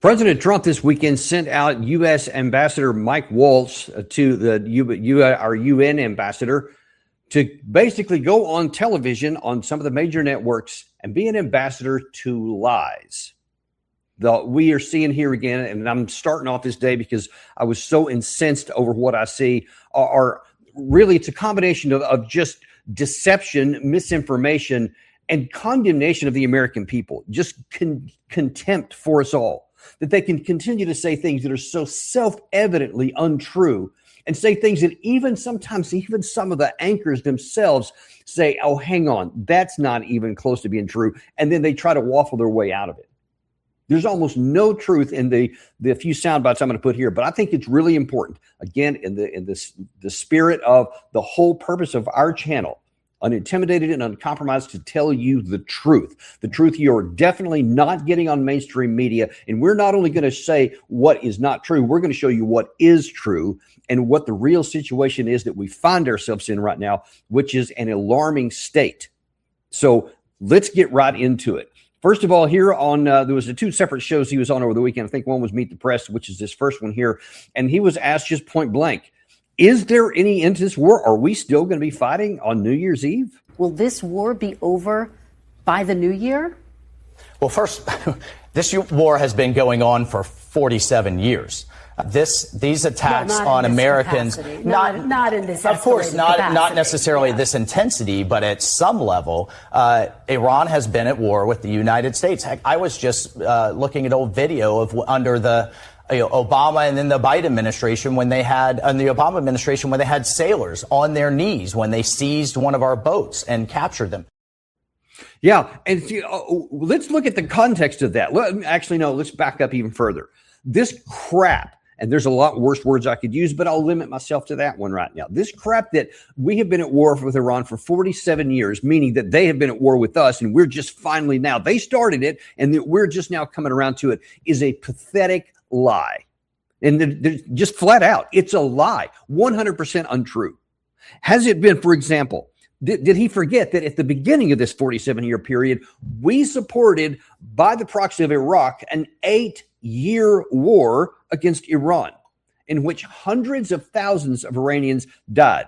President Trump this weekend sent out U.S. Ambassador Mike Waltz to our UN ambassador to basically go on television on some of the major networks and be an ambassador to lies. We are seeing here again, and I'm starting off this day because I was so incensed over what I see, are really it's a combination of just deception, misinformation, and condemnation of the American people, just contempt for us all, that they can continue to say things that are so self-evidently untrue and say things that sometimes some of the anchors themselves say, oh, hang on, that's not even close to being true. And then they try to waffle their way out of it. There's almost no truth in the few sound bites I'm going to put here, but I think it's really important, again, in the spirit of the whole purpose of our channel, unintimidated and uncompromised, to tell you the truth you're definitely not getting on mainstream media. And we're not only going to say what is not true, we're going to show you what is true and what the real situation is that we find ourselves in right now, which is an alarming state. So let's get right into it. First of all, here on there was the two separate shows he was on over the weekend. I think one was Meet the Press, which is this first one here. And he was asked just point blank, is there any end to this war? Are we still going to be fighting on New Year's Eve? Will this war be over by the new year? Well, first, this war has been going on for 47 years. These attacks on Americans, not in this, of course, not necessarily this intensity, but at some level, Iran has been at war with the United States. Heck, I was just looking at old video of under the Obama and then the Biden administration when they had, and the Obama administration when they had sailors on their knees when they seized one of our boats and captured them. Yeah, and let's look at the context of that. Actually, no, let's back up even further. This crap. And there's a lot worse words I could use, but I'll limit myself to that one right now. This crap that we have been at war with Iran for 47 years, meaning that they have been at war with us, and we're just finally now, they started it, and that we're just now coming around to it, is a pathetic lie. And just flat out, it's a lie, 100% untrue. Has it been, for example, did he forget that at the beginning of this 47-year period, we supported, by the proxy of Iraq, an 8-year war against Iran, in which hundreds of thousands of Iranians died?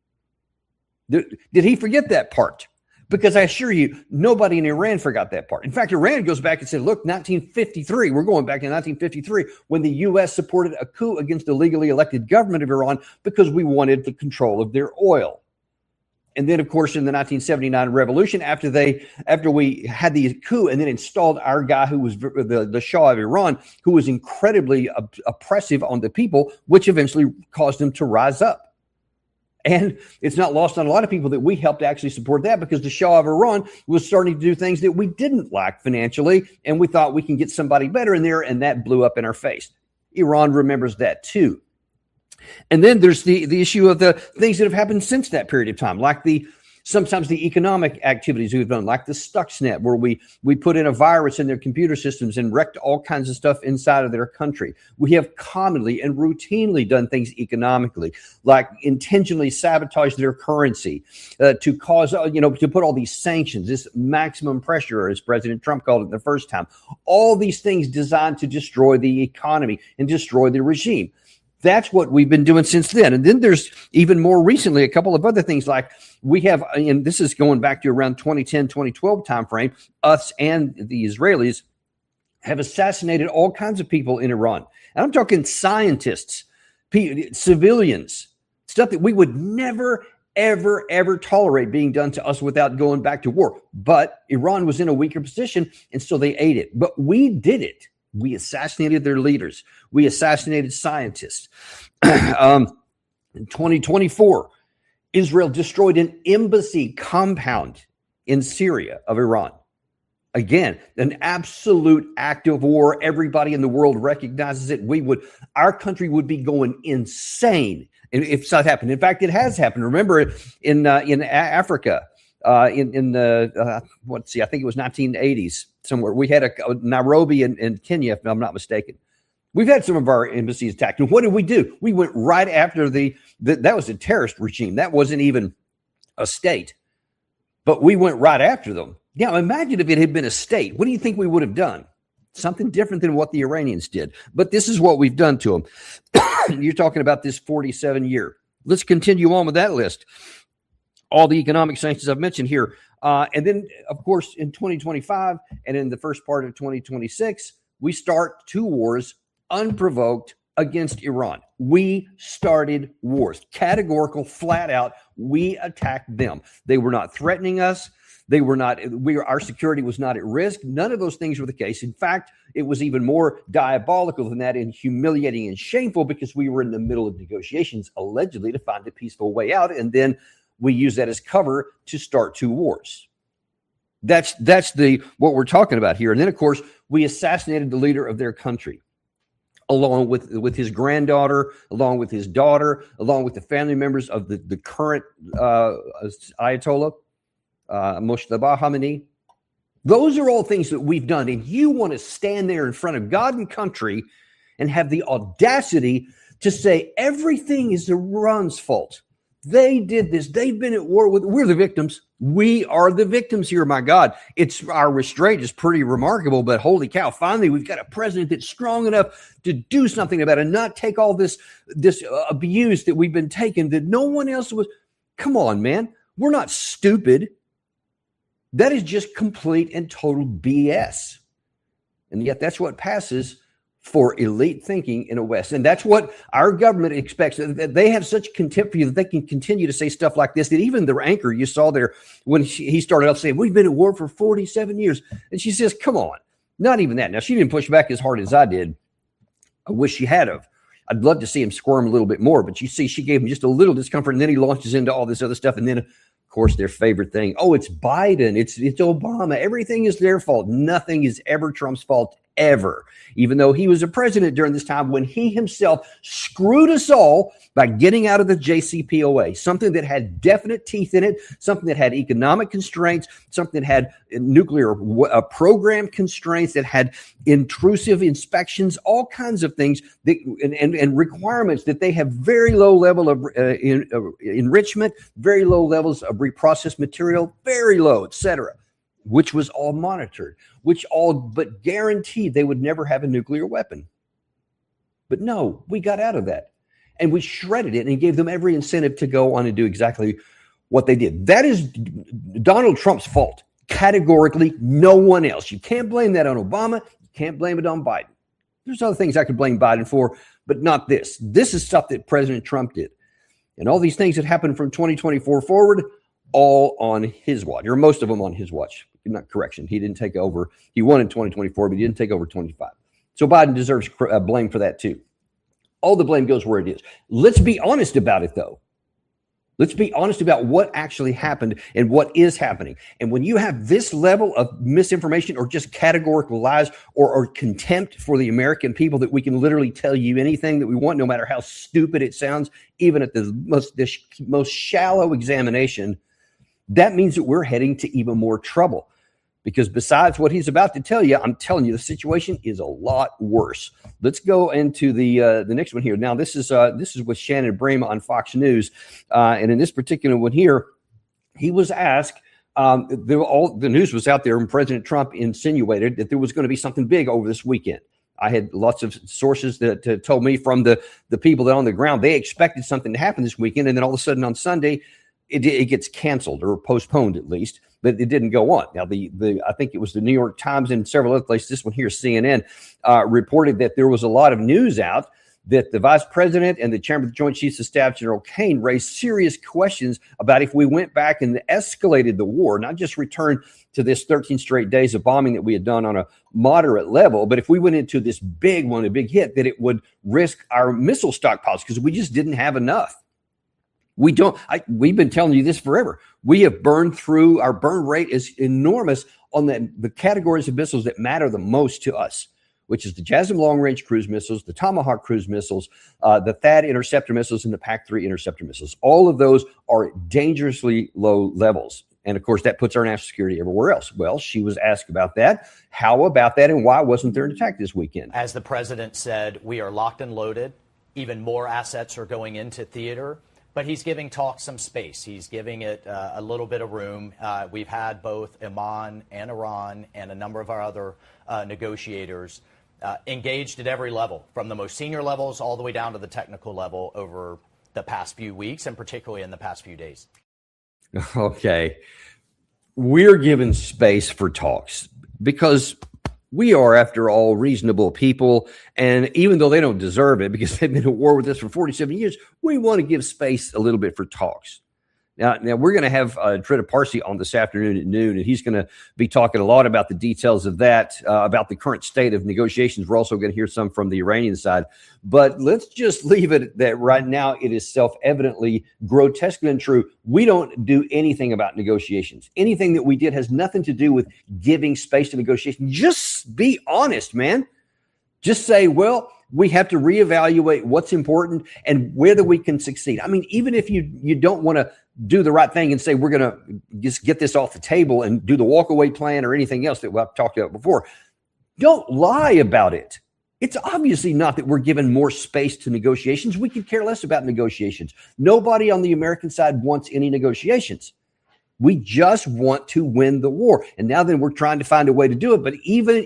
Did he forget that part? Because I assure you, nobody in Iran forgot that part. In fact, Iran goes back and said, look, 1953, we're going back to 1953, when the U.S. supported a coup against the legally elected government of Iran because we wanted the control of their oil. And then, of course, in the 1979 revolution, after we had the coup and then installed our guy who was the Shah of Iran, who was incredibly oppressive on the people, which eventually caused them to rise up. And it's not lost on a lot of people that we helped actually support that, because the Shah of Iran was starting to do things that we didn't like financially, and we thought we can get somebody better in there, and that blew up in our face. Iran remembers that too. And then there's the issue of the things that have happened since that period of time, like sometimes the economic activities we've done, like the Stuxnet, where we put in a virus in their computer systems and wrecked all kinds of stuff inside of their country. We have commonly and routinely done things economically, like intentionally sabotage their currency to cause, to put all these sanctions, this maximum pressure, as President Trump called it the first time. All these things designed to destroy the economy and destroy the regime. That's what we've been doing since then. And then there's even more recently a couple of other things, like we have, and this is going back to around 2010, 2012 timeframe, us and the Israelis have assassinated all kinds of people in Iran. And I'm talking scientists, civilians, stuff that we would never, ever, ever tolerate being done to us without going back to war. But Iran was in a weaker position, and so they ate it. But we did it. We assassinated their leaders. We assassinated scientists. In 2024, Israel destroyed an embassy compound in Syria of Iran. Again, an absolute act of war. Everybody in the world recognizes it. Our country would be going insane if that happened. In fact, it has happened. Remember, in Africa, in the I think it was 1980s somewhere. We had a Nairobi in Kenya, if I'm not mistaken. We've had some of our embassies attacked. And what did we do? We went right after that was a terrorist regime. That wasn't even a state, but we went right after them. Now, imagine if it had been a state. What do you think we would have done? something different than what the Iranians did. But this is what we've done to them. You're talking about this 47-year. Let's continue on with that list. All the economic sanctions I've mentioned here. And then, of course, in 2025 and in the first part of 2026, we start 2 wars unprovoked against Iran. We started wars. Categorical, flat out, we attacked them. They were not threatening us. Our security was not at risk. None of those things were the case. In fact, it was even more diabolical than that and humiliating and shameful because we were in the middle of negotiations, allegedly, to find a peaceful way out. And then we use that as cover to start 2 wars. That's what we're talking about here. And then, of course, we assassinated the leader of their country, along with his granddaughter, along with his daughter, along with the family members of the current Ayatollah, Moshtaba Khamenei. Those are all things that we've done. And you want to stand there in front of God and country and have the audacity to say everything is Iran's fault. They did this. They've been at war with. We're the victims. We are the victims here. My God, our restraint is pretty remarkable. But holy cow! Finally, we've got a president that's strong enough to do something about it, and not take all this abuse that we've been taking that no one else was. Come on, man. We're not stupid. That is just complete and total BS. And yet, that's what passes for elite thinking in the West. And that's what our government expects. They have such contempt for you that they can continue to say stuff like this, that even the anchor you saw there when he started out saying, we've been at war for 47 years. And she says, come on, not even that. Now, she didn't push back as hard as I did. I wish she had of. I'd love to see him squirm a little bit more, but you see, she gave him just a little discomfort, and then he launches into all this other stuff. And then, of course, their favorite thing, it's Biden, it's Obama. Everything is their fault. Nothing is ever Trump's fault, ever, even though he was a president during this time when he himself screwed us all by getting out of the JCPOA, something that had definite teeth in it, something that had economic constraints, something that had nuclear program constraints, that had intrusive inspections, all kinds of things that, and requirements that they have very low level of enrichment, very low levels of reprocessed material, very low, etc., which was all monitored, which all but guaranteed they would never have a nuclear weapon. But no, we got out of that. And we shredded it and gave them every incentive to go on and do exactly what they did. That is Donald Trump's fault. Categorically, no one else. You can't blame that on Obama. You can't blame it on Biden. There's other things I could blame Biden for, but not this. This is stuff that President Trump did. And all these things that happened from 2024 forward, all on his watch, or most of them on his watch. Not correction. He didn't take over. He won in 2024, but he didn't take over 25. So Biden deserves blame for that too. All the blame goes where it is. Let's be honest about it, though. Let's be honest about what actually happened and what is happening. And when you have this level of misinformation or just categorical lies or contempt for the American people, that we can literally tell you anything that we want, no matter how stupid it sounds, even at the most shallow examination, that means that we're heading to even more trouble. Because besides what he's about to tell you, I'm telling you, the situation is a lot worse. Let's go into the next one here. Now, this is with Shannon Bream on Fox News, and in this particular one here, he was asked. The news was out there, and President Trump insinuated that there was going to be something big over this weekend. I had lots of sources that told me from the people that are on the ground they expected something to happen this weekend, and then all of a sudden on Sunday, it gets canceled or postponed at least, but it didn't go on. Now, I think it was the New York Times and several other places, this one here, CNN, reported that there was a lot of news out that the vice president and the chairman of the Joint Chiefs of Staff, General Kane, raised serious questions about if we went back and escalated the war, not just returned to this 13 straight days of bombing that we had done on a moderate level, but if we went into this big one, a big hit, that it would risk our missile stockpiles because we just didn't have enough. We've been telling you this forever. We have burned through, our burn rate is enormous on the categories of missiles that matter the most to us, which is the JASSM long-range cruise missiles, the Tomahawk cruise missiles, the THAAD interceptor missiles, and the PAC-3 interceptor missiles. All of those are at dangerously low levels. And, of course, that puts our national security everywhere else. Well, she was asked about that. How about that, and why wasn't there an attack this weekend? As the president said, we are locked and loaded. Even more assets are going into theater. But he's giving talks some space. He's giving it a little bit of room. We've had both Oman and Iran and a number of our other negotiators engaged at every level, from the most senior levels all the way down to the technical level over the past few weeks, and particularly in the past few days. Okay. We're given space for talks because we are, after all, reasonable people. And even though they don't deserve it because they've been at war with us for 47 years, we want to give space a little bit for talks. Now we're going to have Trita Parsi on this afternoon at noon, and he's going to be talking a lot about the details of that, about the current state of negotiations. We're also going to hear some from the Iranian side. But let's just leave it that right now it is self-evidently, grotesquely untrue. We don't do anything about negotiations. Anything that we did has nothing to do with giving space to negotiation. Just be honest, man. Just say, well, we have to reevaluate what's important and whether we can succeed. I mean, even if you don't want to do the right thing and say, we're going to just get this off the table and do the walkaway plan or anything else that I've talked about before, don't lie about it. It's obviously not that we're given more space to negotiations. We could care less about negotiations. Nobody on the American side wants any negotiations. We just want to win the war. And now then we're trying to find a way to do it. But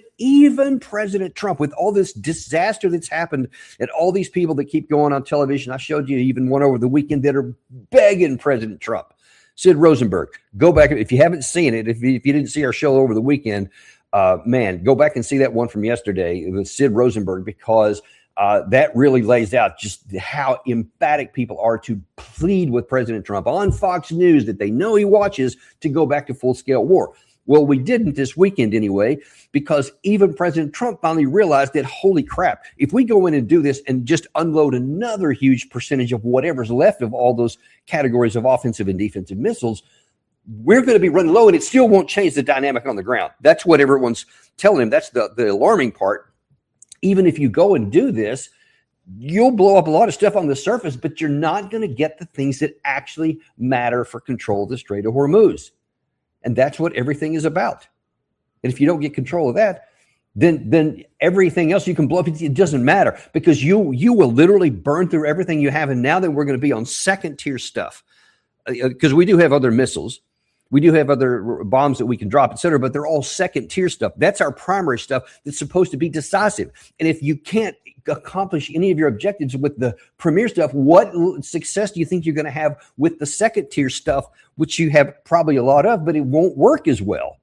even President Trump, with all this disaster that's happened and all these people that keep going on television, I showed you even one over the weekend that are begging President Trump. Sid Rosenberg, go back. If you haven't seen it, if you didn't see our show over the weekend, man, go back and see that one from yesterday with Sid Rosenberg, because that really lays out just how emphatic people are to plead with President Trump on Fox News that they know he watches to go back to full-scale war. Well, we didn't this weekend anyway, because even President Trump finally realized that, holy crap, if we go in and do this and just unload another huge percentage of whatever's left of all those categories of offensive and defensive missiles, we're going to be running low, and it still won't change the dynamic on the ground. That's what everyone's telling him. That's the alarming part. Even if you go and do this, you'll blow up a lot of stuff on the surface, but you're not going to get the things that actually matter for control of the Strait of Hormuz. And that's what everything is about. And if you don't get control of that, then everything else you can blow up. It doesn't matter, because you will literally burn through everything you have. And now that we're going to be on second tier stuff, because we do have other missiles. We do have other bombs that we can drop, et cetera, but they're all second tier stuff. That's our primary stuff that's supposed to be decisive. And if you can't accomplish any of your objectives with the premier stuff, what success do you think you're going to have with the second tier stuff, which you have probably a lot of, but it won't work as well?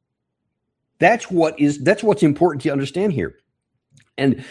That's what's important to understand here. And,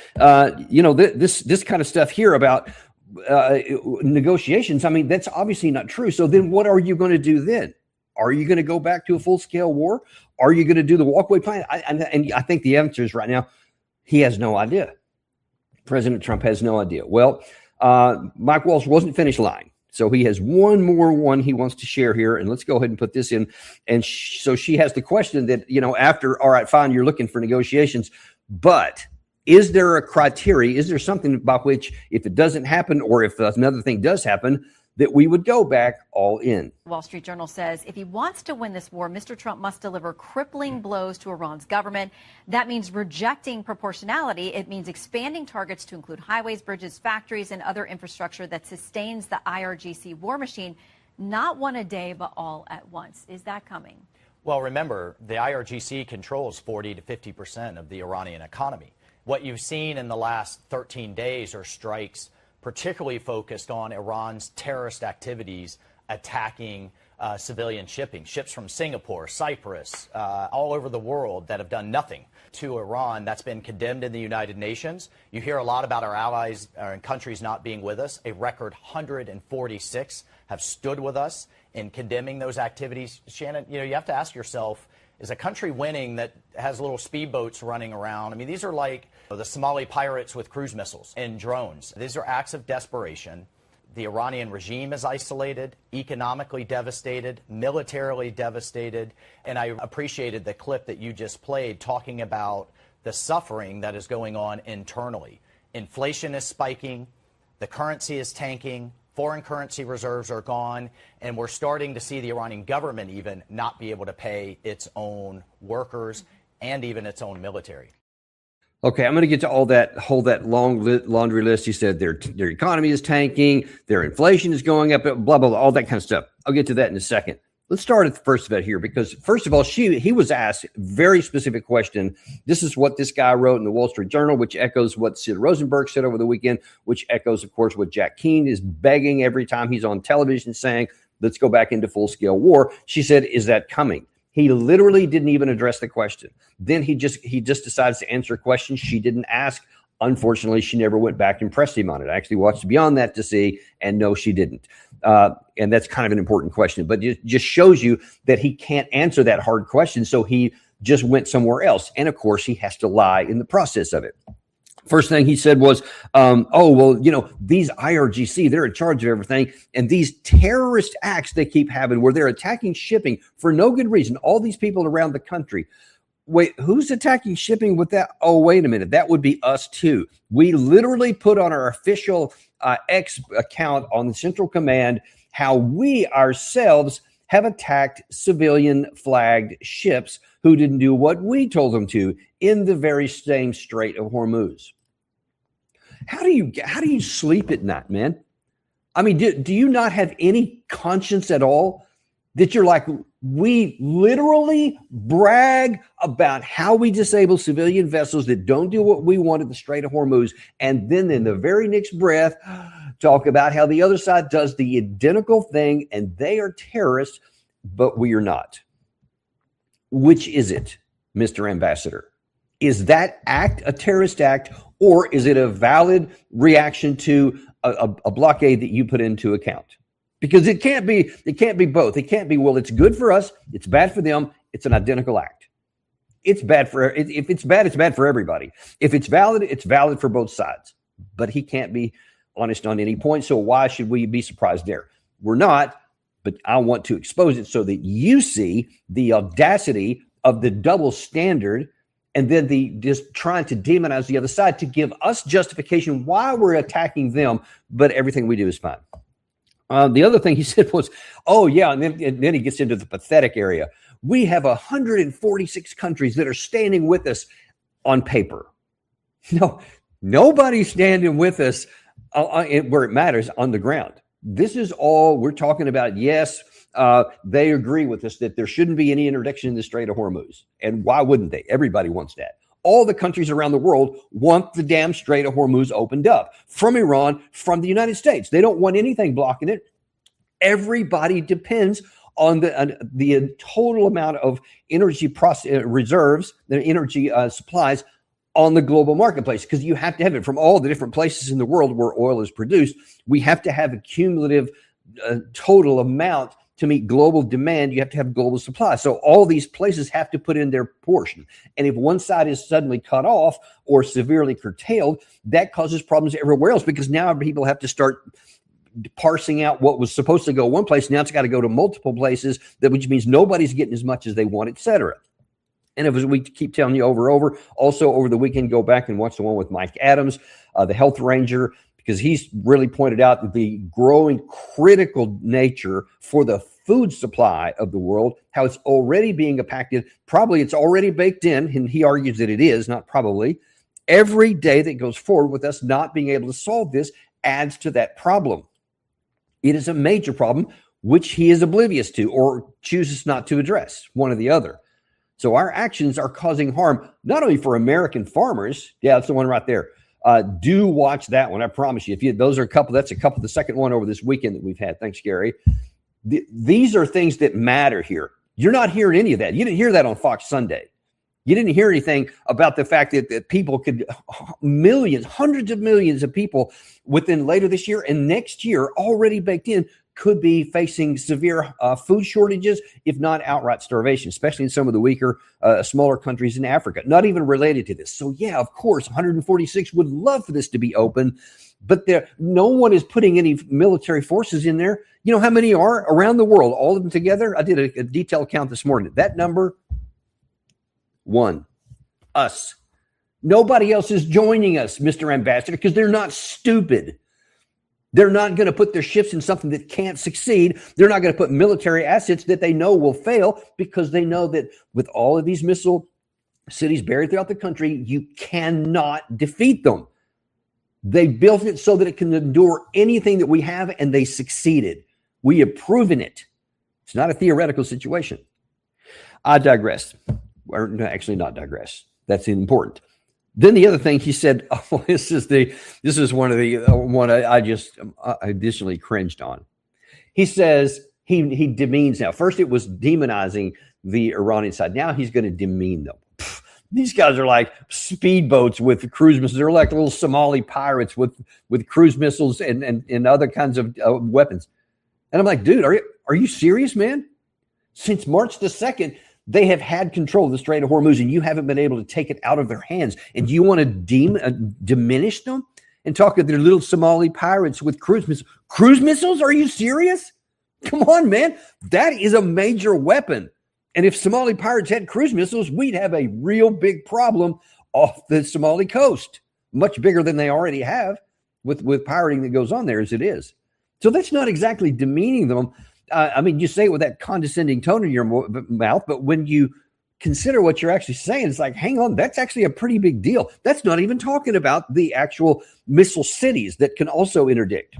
this kind of stuff here about negotiations, I mean, that's obviously not true. So then what are you going to do then? Are you going to go back to a full-scale war? Are you going to do the walkaway plan? And I think the answer is right now, he has no idea. President Trump has no idea. Well, Mike Waltz wasn't finished lying. So he has one more he wants to share here. And let's go ahead and put this in. And so she has the question that, after, all right, fine, you're looking for negotiations, but is there a criteria? Is there something about which, if it doesn't happen, or if another thing does happen, that we would go back all in? Wall Street Journal says if he wants to win this war, Mr. Trump must deliver crippling blows to Iran's government. That means rejecting proportionality. It means expanding targets to include highways, bridges, factories, and other infrastructure that sustains the IRGC war machine, not one a day, but all at once. Is that coming? Well, remember, the IRGC controls 40 to 50% of the Iranian economy. What you've seen in the last 13 days are strikes particularly focused on Iran's terrorist activities attacking civilian shipping, ships from Singapore, Cyprus, all over the world that have done nothing to Iran. That's been condemned in the United Nations. You hear a lot about our allies and countries not being with us. A record 146 have stood with us in condemning those activities. Shannon, you have to ask yourself, is a country winning that has little speedboats running around? I mean, these are like the Somali pirates with cruise missiles and drones. These are acts of desperation. The Iranian regime is isolated, economically devastated, militarily devastated. And I appreciated the clip that you just played talking about the suffering that is going on internally. Inflation is spiking. The currency is tanking. Foreign currency reserves are gone, and we're starting to see the Iranian government even not be able to pay its own workers and even its own military. Okay, I'm going to get to all that long laundry list. He said their economy is tanking, their inflation is going up, blah, blah, blah, all that kind of stuff. I'll get to that in a second. Let's start at the first of it here, because first of all, he was asked a very specific question. This is what this guy wrote in the Wall Street Journal, which echoes what Sid Rosenberg said over the weekend, which echoes, of course, what Jack Keane is begging every time he's on television saying, let's go back into full-scale war. She said, is that coming? He literally didn't even address the question. Then he just decides to answer a question she didn't ask. Unfortunately, she never went back and pressed him on it. I actually watched Beyond That to see, and no, she didn't. And that's kind of an important question, but it just shows you that he can't answer that hard question. So he just went somewhere else. And of course, he has to lie in the process of it. First thing he said was, these IRGC, they're in charge of everything. And these terrorist acts they keep having where they're attacking shipping for no good reason. All these people around the country. Wait, who's attacking shipping with that? Oh, wait a minute. That would be us too. We literally put on our official X account on the Central Command how we ourselves have attacked civilian flagged ships who didn't do what we told them to in the very same Strait of Hormuz. How do you sleep at night, man? I mean, do you not have any conscience at all that you're like, we literally brag about how we disable civilian vessels that don't do what we want at the Strait of Hormuz, and then in the very next breath talk about how the other side does the identical thing and they are terrorists, but we are not? Which is it, Mr. Ambassador? Is that act a terrorist act, or is it a valid reaction to a blockade that you put into account? Because it can't be both. It can't be, well, it's good for us, it's bad for them. It's an identical act. It's bad for, if it's bad, it's bad for everybody. If it's valid for both sides. But he can't be honest on any point. So why should we be surprised there? We're not, but I want to expose it so that you see the audacity of the double standard, and then the just trying to demonize the other side to give us justification why we're attacking them, but everything we do is fine. The other thing he said was, oh, yeah, and then he gets into the pathetic area. We have 146 countries that are standing with us on paper. No, nobody's standing with us where it matters on the ground. This is all we're talking about. Yes, they agree with us that there shouldn't be any interdiction in the Strait of Hormuz. And why wouldn't they? Everybody wants that. All the countries around the world want the damn Strait of Hormuz opened up from Iran, from the United States. They don't want anything blocking it. Everybody depends on the total amount of energy reserves, the energy supplies on the global marketplace, because you have to have it from all the different places in the world where oil is produced. We have to have a cumulative total amount to meet global demand. You have to have global supply. So all these places have to put in their portion. And if one side is suddenly cut off or severely curtailed, that causes problems everywhere else, because now people have to start parsing out what was supposed to go one place. Now it's got to go to multiple places, which means nobody's getting as much as they want, et cetera. And as we keep telling you over and over, also over the weekend, go back and watch the one with Mike Adams, the health ranger, because he's really pointed out the growing critical nature for the food supply of the world, how it's already being impacted. Probably it's already baked in, and he argues that it is, not probably. Every day that goes forward with us not being able to solve this adds to that problem. It is a major problem, which he is oblivious to or chooses not to address, one or the other. So our actions are causing harm, not only for American farmers. Yeah, that's the one right there. Do watch that one. I promise you. That's the second one over this weekend that we've had. Thanks, Gary. These are things that matter here. You're not hearing any of that. You didn't hear that on Fox Sunday. You didn't hear anything about the fact that people could, millions, hundreds of millions of people within later this year and next year already baked in could be facing severe food shortages, if not outright starvation, especially in some of the weaker, smaller countries in Africa, not even related to this. So, yeah, of course, 146 would love for this to be open, but no one is putting any military forces in there. You know how many are around the world, all of them together? I did a detailed count this morning. That number, 1, us. Nobody else is joining us, Mr. Ambassador, because they're not stupid. They're not going to put their ships in something that can't succeed. They're not going to put military assets that they know will fail, because they know that with all of these missile cities buried throughout the country. You cannot defeat them. They built it so that it can endure anything that we have, and they succeeded. We have proven it. It's not a theoretical situation. I digress. Or no, actually not digress. That's important. Then the other thing he said, this is one of the one I just additionally cringed on. He says he demeans now. First it was demonizing the Iranian side. Now he's going to demean them. These guys are like speedboats with cruise missiles. They're like little Somali pirates with cruise missiles and other kinds of weapons. And I'm like, dude, are you serious, man? Since March the 2nd, they have had control of the Strait of Hormuz, and you haven't been able to take it out of their hands. And you want to diminish them and talk of their little Somali pirates with cruise missiles? Cruise missiles? Are you serious? Come on, man. That is a major weapon. And if Somali pirates had cruise missiles, we'd have a real big problem off the Somali coast, much bigger than they already have with pirating that goes on there as it is. So that's not exactly demeaning them. I mean, you say it with that condescending tone in your mouth, but when you consider what you're actually saying, it's like, hang on, that's actually a pretty big deal. That's not even talking about the actual missile cities that can also interdict.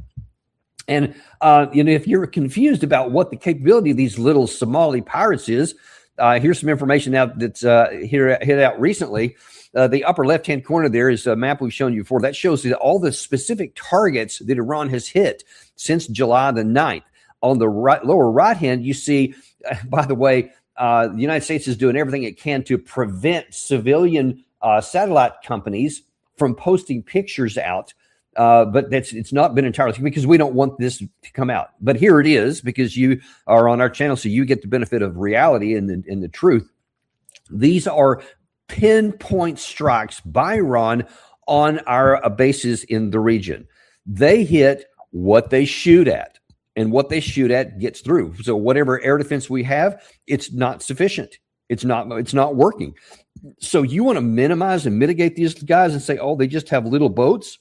And, if you're confused about what the capability of these little Somali pirates is, here's some information now that's hit out recently. The upper left-hand corner there is a map we've shown you before. That shows you all the specific targets that Iran has hit since July the 9th. On the lower right hand, you see, by the way, the United States is doing everything it can to prevent civilian satellite companies from posting pictures out. But it's not been entirely because we don't want this to come out. But here it is because you are on our channel, so you get the benefit of reality and the truth. These are pinpoint strikes by Iran on our bases in the region. They hit what they shoot at. And what they shoot at gets through. So whatever air defense we have, it's not sufficient. It's not working. So you want to minimize and mitigate these guys and say, oh, they just have little boats.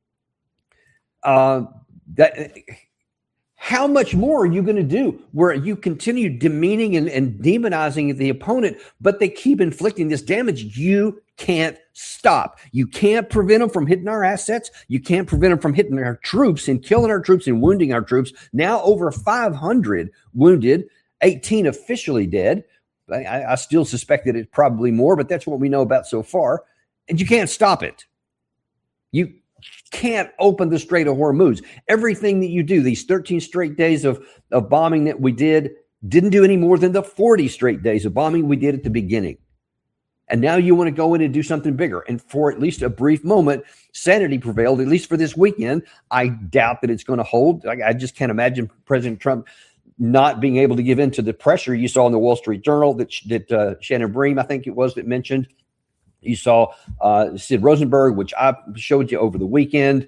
How much more are you going to do where you continue demeaning and demonizing the opponent, but they keep inflicting this damage? You can't stop. You can't prevent them from hitting our assets. You can't prevent them from hitting our troops and killing our troops and wounding our troops. Now over 500 wounded, 18 officially dead. I still suspect that it's probably more, but that's what we know about so far. And you can't stop it. You can't open the Strait of Hormuz. Everything that you do, these 13 straight days of bombing that we didn't do any more than the 40 straight days of bombing we did at the beginning. And now you want to go in and do something bigger. And for at least a brief moment, sanity prevailed, at least for this weekend. I doubt that it's going to hold. I just can't imagine President Trump not being able to give in to the pressure you saw in the Wall Street Journal that Shannon Bream, I think it was, that mentioned. You saw Sid Rosenberg, which I showed you over the weekend.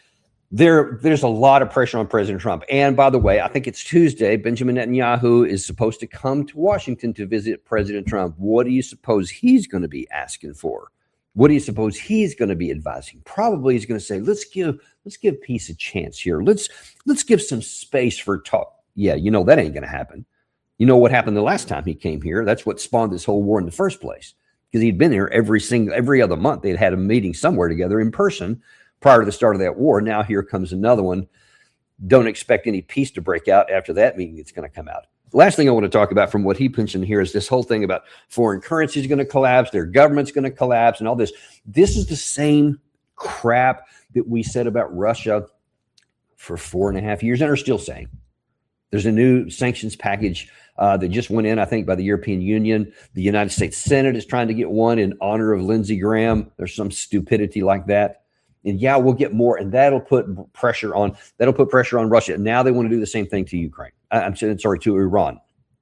There's a lot of pressure on President Trump. And by the way, I think it's Tuesday. Benjamin Netanyahu is supposed to come to Washington to visit President Trump. What do you suppose he's going to be asking for? What do you suppose he's going to be advising? Probably he's going to say, let's give peace a chance here. Let's give some space for talk. Yeah, that ain't going to happen. You know what happened the last time he came here? That's what spawned this whole war in the first place. Because he'd been here every other month. They'd had a meeting somewhere together in person prior to the start of that war. Now here comes another one. Don't expect any peace to break out after that meeting. It's going to come out. The last thing I want to talk about from what he mentioned here is this whole thing about foreign currency is going to collapse, their government's going to collapse, and all this. This is the same crap that we said about Russia for 4.5 years and are still saying. There's a new sanctions package that just went in, I think, by the European Union. The United States Senate is trying to get one in honor of Lindsey Graham. There's some stupidity like that. And yeah, we'll get more, and that'll put pressure on Russia. And now they want to do the same thing to Ukraine. To Iran.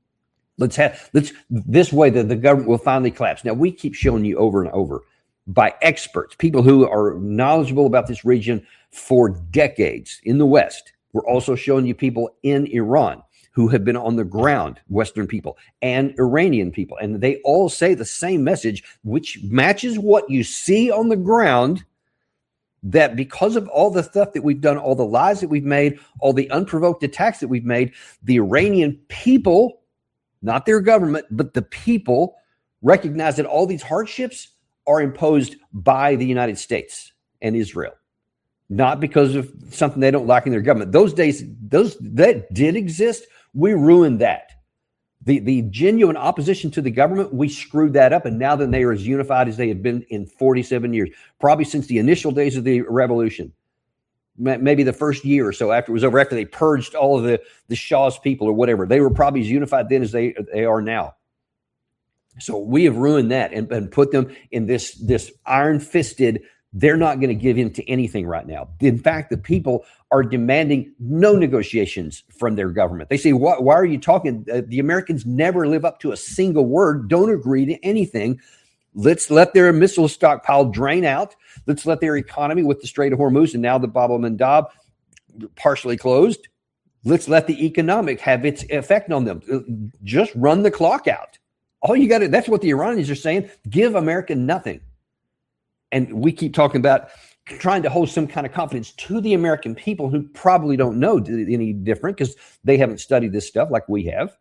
This way the government will finally collapse. Now we keep showing you over and over by experts, people who are knowledgeable about this region for decades in the West. We're also showing you people in Iran who have been on the ground, Western people and Iranian people. And they all say the same message, which matches what you see on the ground, that because of all the stuff that we've done, all the lies that we've made, all the unprovoked attacks that we've made, the Iranian people, not their government, but the people recognize that all these hardships are imposed by the United States and Israel, not because of something they don't like in their government. Those days, that did exist. We ruined that. The genuine opposition to the government, we screwed that up, and now that they are as unified as they have been in 47 years, probably since the initial days of the revolution, maybe the first year or so after it was over, after they purged all of the Shah's people or whatever. They were probably as unified then as they are now. So we have ruined that and put them in this iron-fisted, they're not going to give in to anything right now. In fact, the people are demanding no negotiations from their government. They say, why are you talking? The Americans never live up to a single word, don't agree to anything. Let's let their missile stockpile drain out. Let's let their economy with the Strait of Hormuz and now the Bab el-Mandab partially closed. Let's let the economic have its effect on them. Just run the clock out. All you got to, that's what the Iranians are saying. Give America nothing. And we keep talking about trying to hold some kind of confidence to the American people who probably don't know any different because they haven't studied this stuff like we have.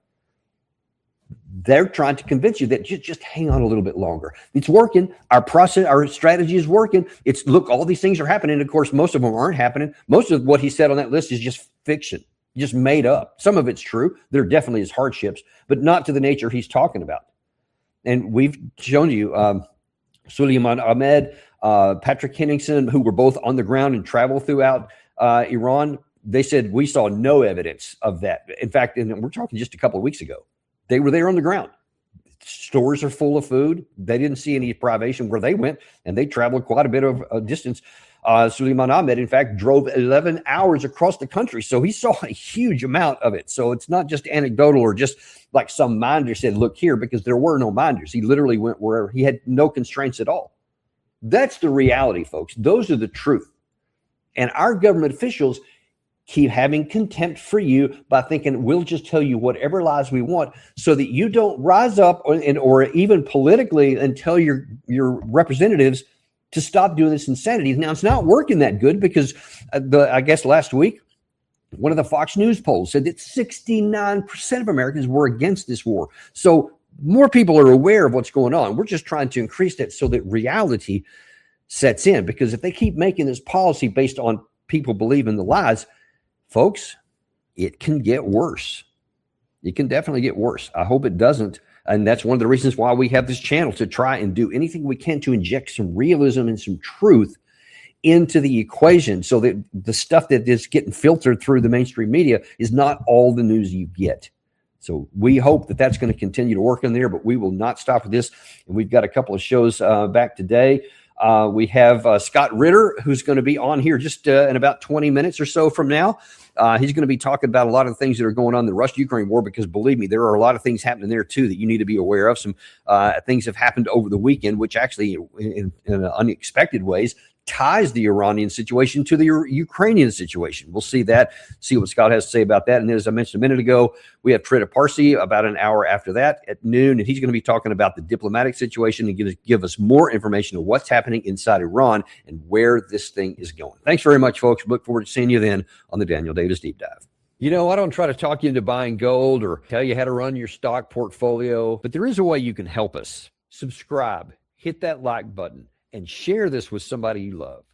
They're trying to convince you that just hang on a little bit longer. It's working. Our process, our strategy is working. It's look, all these things are happening. Of course, most of them aren't happening. Most of what he said on that list is just fiction, just made up. Some of it's true. There definitely is hardships, but not to the nature he's talking about. And we've shown you Suleiman Ahmed, Patrick Henningsen, who were both on the ground and traveled throughout Iran. They said we saw no evidence of that. In fact, and we're talking just a couple of weeks ago, they were there on the ground. Stores are full of food. They didn't see any privation where they went, and they traveled quite a bit of a distance. Suleiman Ahmed, in fact, drove 11 hours across the country. So he saw a huge amount of it. So it's not just anecdotal or just like some minder said, look here, because there were no minders. He literally went wherever. He had no constraints at all. That's the reality, folks. Those are the truth. And our government officials keep having contempt for you by thinking we'll just tell you whatever lies we want so that you don't rise up or even politically and tell your representatives to stop doing this insanity. Now, it's not working that good because I guess last week, one of the Fox News polls said that 69% of Americans were against this war. So more people are aware of what's going on. We're just trying to increase that so that reality sets in, because if they keep making this policy based on people believing the lies, folks, it can get worse. It can definitely get worse. I hope it doesn't. And that's one of the reasons why we have this channel, to try and do anything we can to inject some realism and some truth into the equation so that the stuff that is getting filtered through the mainstream media is not all the news you get. So we hope that that's going to continue to work in there, but we will not stop with this. And we've got a couple of shows back today. We have Scott Ritter, who's going to be on here just in about 20 minutes or so from now. He's going to be talking about a lot of the things that are going on in the Russia-Ukraine war, because believe me, there are a lot of things happening there too that you need to be aware of. Some things have happened over the weekend, which actually in unexpected ways ties the Iranian situation to the Ukrainian situation. We'll see that, see what Scott has to say about that. And then, as I mentioned a minute ago, we have Trita Parsi about an hour after that at noon, and he's going to be talking about the diplomatic situation and give us more information of what's happening inside Iran and where this thing is going. Thanks very much, folks. Look forward to seeing you then on the Daniel Davis Deep Dive. You know, I don't try to talk you into buying gold or tell you how to run your stock portfolio, but there is a way you can help us. Subscribe, hit that like button, and share this with somebody you love.